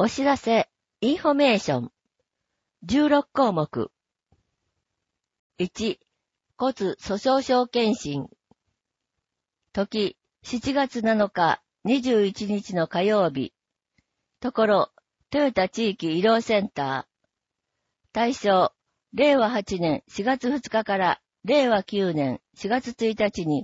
お知らせ、インフォメーション。16項目。1、骨粗鬆症検診。時、7月7日、21日の火曜日。ところ、トヨタ地域医療センター。対象、令和8年4月2日から令和9年4月1日に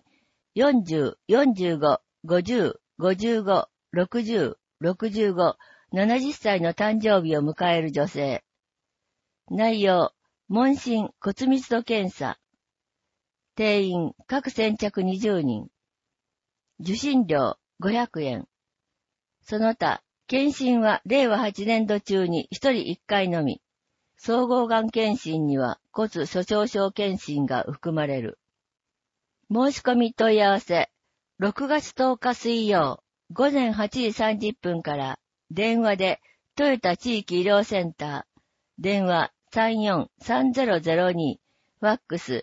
40、45、50、55、60、65、70歳の誕生日を迎える女性。内容、問診骨密度検査。定員、各先着20人。受診料、500円。その他、検診は令和8年度中に1人1回のみ。総合がん検診には骨粗鬆症検診が含まれる。申し込み問い合わせ、6月10日水曜、午前8時30分から、電話でトヨタ地域医療センター、電話34-3002、ファックス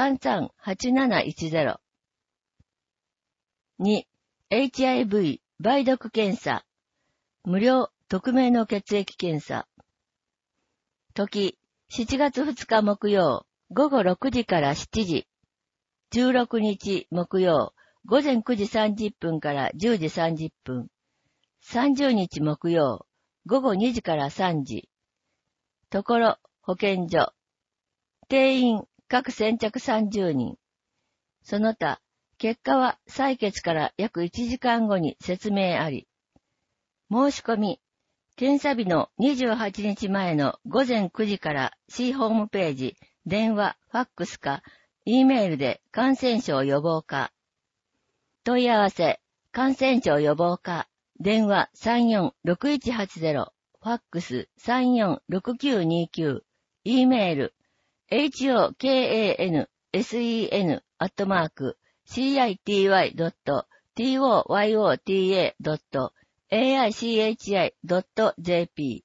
338710。2、HIV 梅毒検査、無料匿名の血液検査。時、7月2日木曜、午後6時から7時。16日木曜、午前9時30分から10時30分。30日木曜、午後2時から3時。ところ、保健所。定員、各先着30人。その他、結果は採血から約1時間後に説明あり。申し込み、検査日の28日前の午前9時から C ホームページ、電話、ファックスか、E メールで感染症予防課。問い合わせ、感染症予防課、電話34-6180、ファックス34-6929、E メール、hokan@city.toyota.aichi.jp。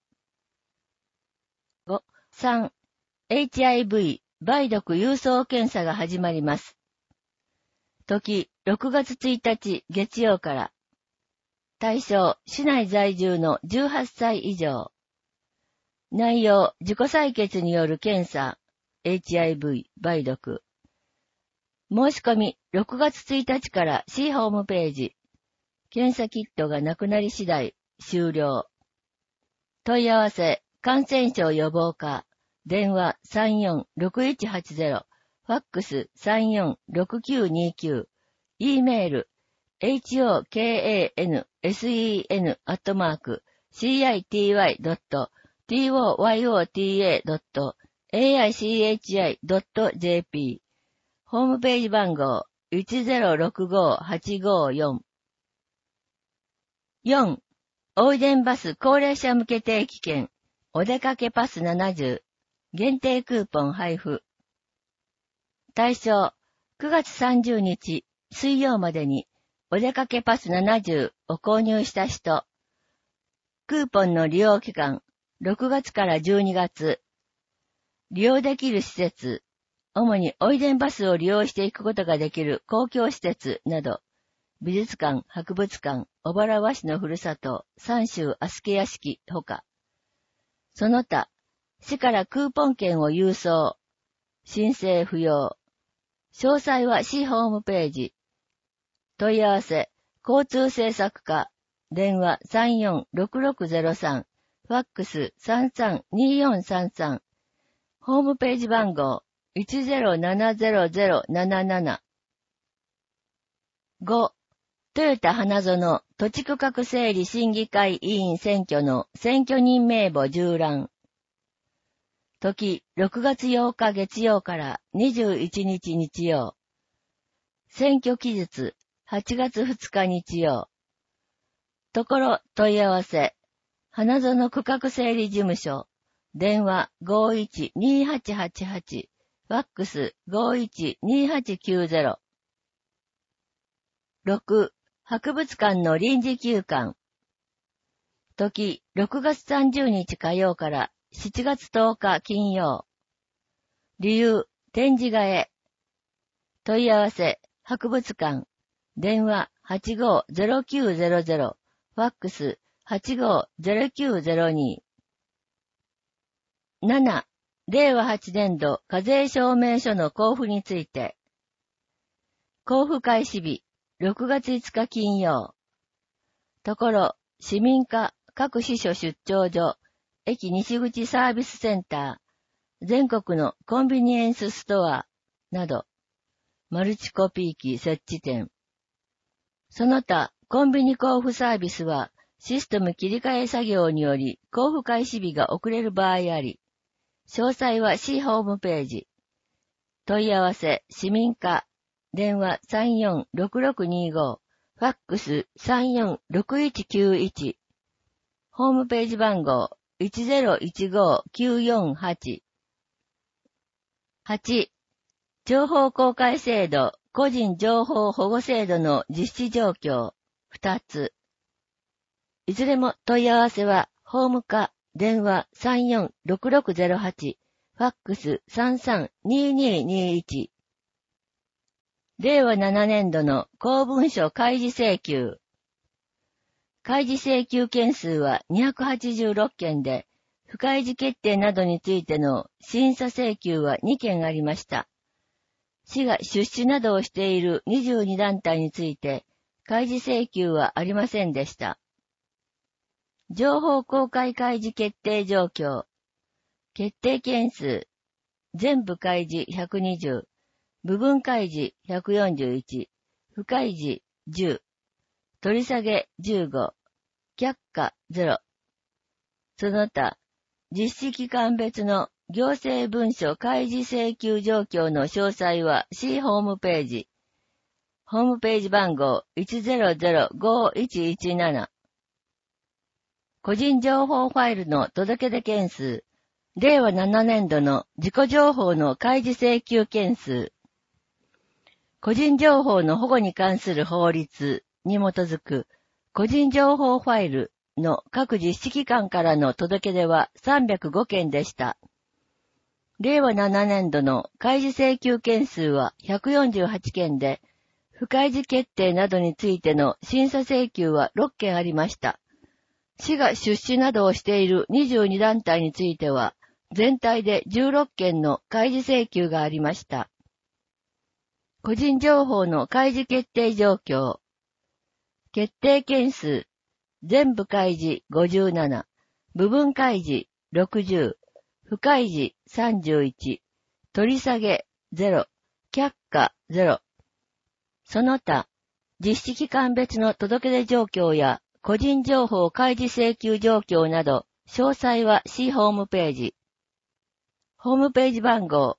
3、HIV 梅毒郵送検査が始まります。時、6月1日月曜から。対象、市内在住の18歳以上。内容、自己採血による検査、HIV 梅毒。申し込み、6月1日から C ホームページ。検査キットがなくなり次第、終了。問い合わせ、感染症予防課。電話34-6180、ファックス34-6929、E メール、hokan.city.toyota.aichi.jp。 ホームページ番号 1065854。4、おいでんバス高齢者向け定期券、お出かけパス70。限定クーポン配布。対象、9月30日水曜までにお出かけパス70を購入した人。クーポンの利用期間、6月から12月。利用できる施設、主においでんバスを利用していくことができる公共施設など、美術館、博物館、小原和紙のふるさと、三州阿助屋敷ほか。その他、市からクーポン券を郵送。申請不要。詳細は市ホームページ。問い合わせ、交通政策課。電話34-6603。ファックス33-2433。ホームページ番号 1070077。5、トヨタ花園土地区画整理審議会委員選挙の選挙人名簿縦覧。時、6月8日月曜から21日日曜。選挙期日、8月2日日曜。ところ問い合わせ、花園区画整理事務所。電話512888。ファックス512890。6、博物館の臨時休館。時、6月30日火曜から7月10日金曜。理由、展示替え。問い合わせ、博物館。電話850900。ファックス 850902。7. 令和8年度課税証明書の交付について。交付開始日、6月5日金曜。ところ、市民課各支所出張所、駅西口サービスセンター、全国のコンビニエンスストア、など、マルチコピー機設置店。その他、コンビニ交付サービスは、システム切り替え作業により交付開始日が遅れる場合あり、詳細は市ホームページ。問い合わせ、市民課、電話346625、ファックス346191、ホームページ番号1015948。8. 情報公開制度、個人情報保護制度の実施状況、2つ。いずれも問い合わせは、ホーム課、電話346608、ファックス332221。令和7年度の公文書開示請求。開示請求件数は286件で、不開示決定などについての審査請求は2件ありました。市が出資などをしている22団体について、開示請求はありませんでした。情報公開開示決定状況。決定件数。全部開示120。部分開示141。不開示10。取り下げ15。却下0。その他、実施期間別の行政文書開示請求状況の詳細は市ホームページ。ホームページ番号1005117。個人情報ファイルの届出件数。令和7年度の自己情報の開示請求件数。個人情報の保護に関する法律に基づく個人情報ファイルの各実施機関からの届け出は305件でした。令和7年度の開示請求件数は148件で、不開示決定などについての審査請求は6件ありました。市が出資などをしている22団体については、全体で16件の開示請求がありました。個人情報の開示決定状況。決定件数。全部開示57。部分開示60。不開示31。取り下げ0。却下0。その他、実施期間別の届出状況や個人情報開示請求状況など、詳細は市ホームページ。ホームページ番号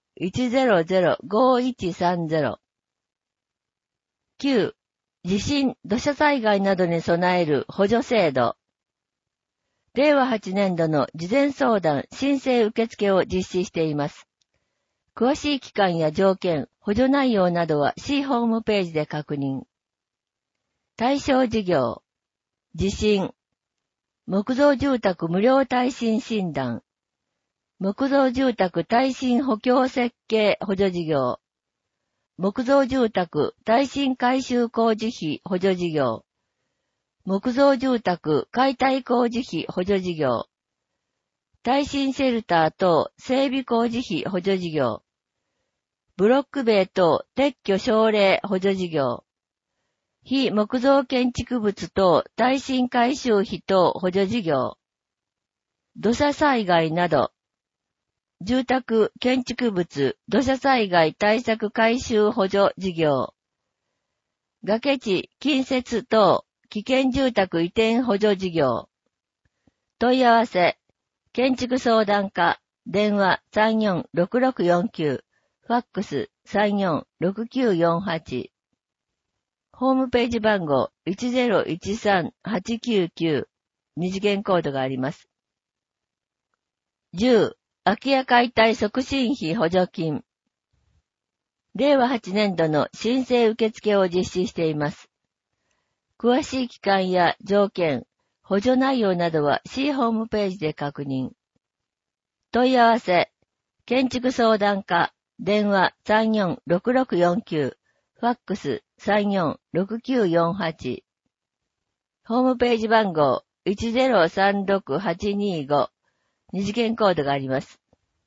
1005130。9. 地震、土砂災害などに備える補助制度。令和8年度の事前相談申請受付を実施しています。詳しい期間や条件、補助内容などは市ホームページで確認。対象事業。地震。木造住宅無料耐震診断。木造住宅耐震補強設計補助事業。木造住宅耐震改修工事費補助事業。木造住宅解体工事費補助事業。耐震シェルター等整備工事費補助事業。ブロック塀等撤去奨励補助事業。非木造建築物等耐震改修費等補助事業。土砂災害など。住宅、建築物、土砂災害対策改修補助事業。崖地、近接等、危険住宅移転補助事業。問い合わせ、建築相談課、電話346649、ファックス346948。ホームページ番号1013899、二次元コードがあります。10. 空き家解体促進費補助金。令和8年度の申請受付を実施しています。詳しい期間や条件、補助内容などは市ホームページで確認。問い合わせ、建築相談課、電話346649、ファックス346948。ホームページ番号 1036825二次元コードがあります。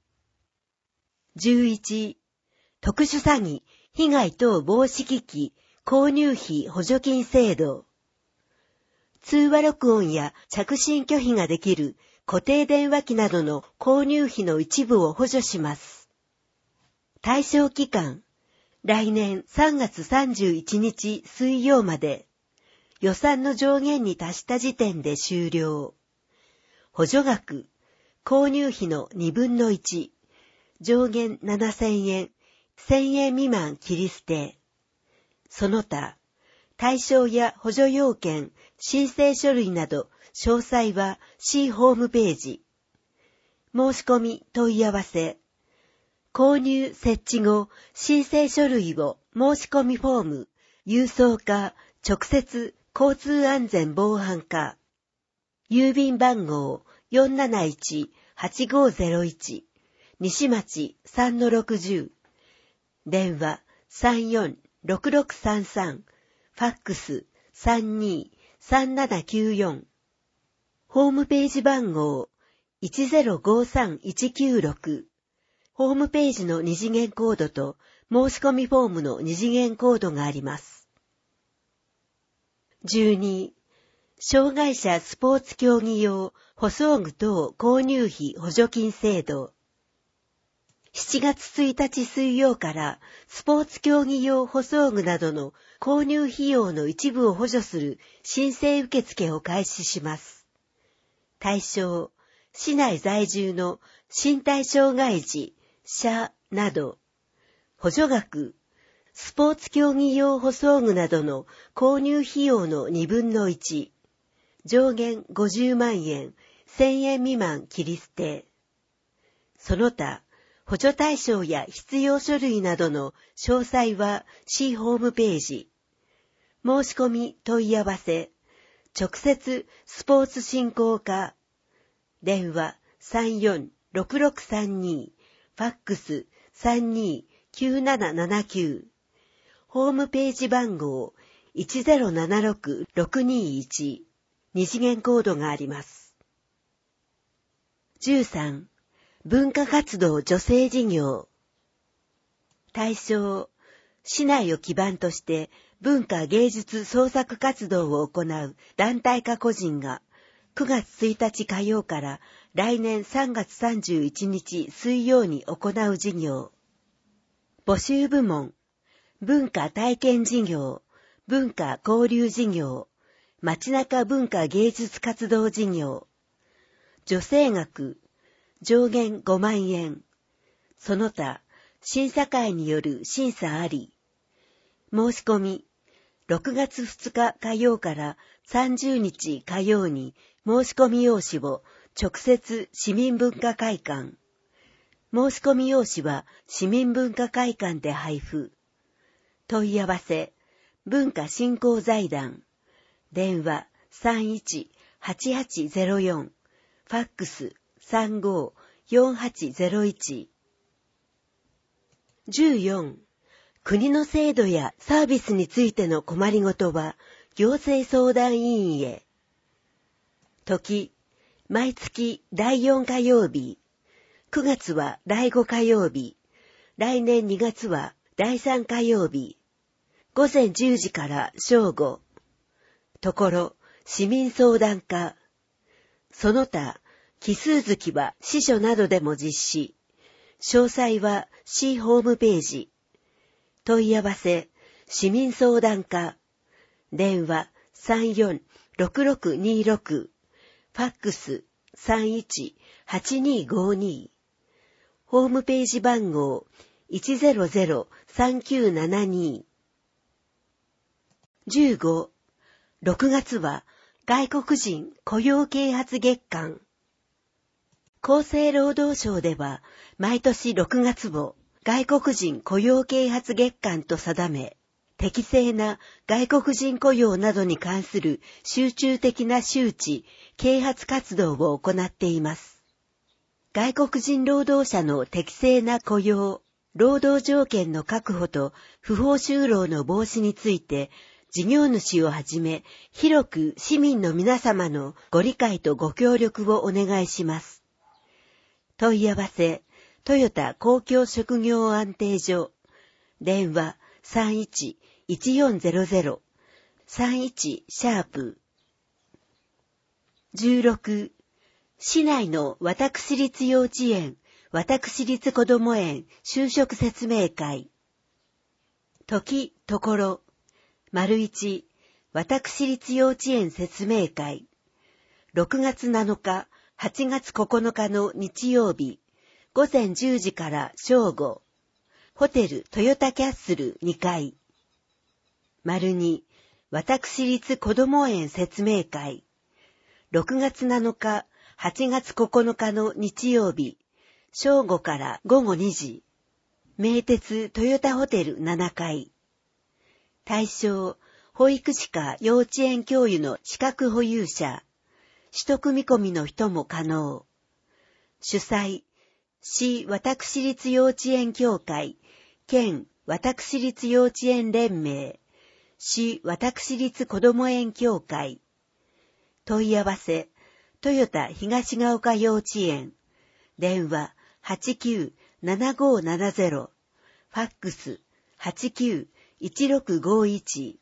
11、特殊詐欺、被害等防止機器、購入費補助金制度。通話録音や着信拒否ができる固定電話機などの購入費の一部を補助します。対象期間、来年3月31日水曜まで、予算の上限に達した時点で終了。補助額、購入費の2分の1、上限7000円、1000円未満切り捨て。その他、対象や補助要件、申請書類など、詳細は市ホームページ。申し込み問い合わせ。購入設置後、申請書類を申し込みフォーム、郵送か、直接交通安全防犯課。郵便番号471-8501、西町 3-60。電話34-6633。ファックス 32-3794。ホームページ番号 1053196。ホームページの二次元コードと申し込みフォームの二次元コードがあります。12、障害者スポーツ競技用舗装具等購入費補助金制度。7月1日水曜からスポーツ競技用舗装具などの購入費用の一部を補助する申請受付を開始します。対象、市内在住の身体障害児、者など。補助額、スポーツ競技用舗装具などの購入費用の2分の1、上限50万円、1000円未満切り捨て。その他、補助対象や必要書類などの詳細は市ホームページ。申し込み問い合わせ。直接スポーツ振興課。電話34-6632。ファックス 32-9779。ホームページ番号 1076621。二次元コードがあります。13、文化活動助成事業。対象、市内を基盤として文化芸術創作活動を行う団体か個人が9月1日火曜から来年3月31日水曜に行う事業。募集部門、文化体験事業、文化交流事業、街中文化芸術活動事業。助成額、上限5万円。その他、審査会による審査あり。申し込み、6月2日火曜から30日火曜に申し込み用紙を直接市民文化会館。申し込み用紙は市民文化会館で配布。問い合わせ、文化振興財団。電話31-8804。ファックス35-4801。14、国の制度やサービスについての困りごとは行政相談委員へ。時、毎月第4火曜日。9月は第5火曜日。来年2月は第3火曜日。午前10時から正午。ところ、市民相談課。その他、奇数月は司書などでも実施。詳細は市ホームページ。問い合わせ、市民相談課。電話34-6626。ファックス31-8252。ホームページ番号100-3972。15、6月は外国人雇用啓発月間。厚生労働省では毎年6月を外国人雇用啓発月間と定め、適正な外国人雇用などに関する集中的な周知、啓発活動を行っています。外国人労働者の適正な雇用、労働条件の確保と不法就労の防止について事業主をはじめ、広く市民の皆様のご理解とご協力をお願いします。問い合わせ、トヨタ公共職業安定所、電話31-1400、31#。16、市内の私立幼稚園、私立こども園就職説明会。時、ところ、1、私立幼稚園説明会。6月7日、8月9日の日曜日、午前10時から正午。ホテルトヨタキャッスル2階。2、私立こども園説明会。6月7日、8月9日の日曜日、正午から午後2時。名鉄トヨタホテル7階。対象、保育士か幼稚園教諭の資格保有者。取得見込みの人も可能。主催、市私立幼稚園協会、県私立幼稚園連盟、市私立こども園協会。問い合わせ、トヨタ東が丘幼稚園。電話89-7570。ファックス89-1651。